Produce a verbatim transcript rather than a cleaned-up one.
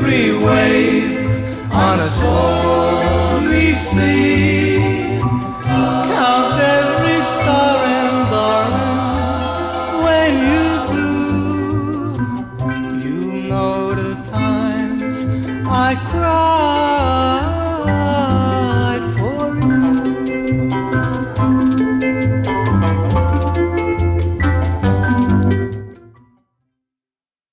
every wave on a stormy sea. Count every star and darling, when you do, you know the times I cry.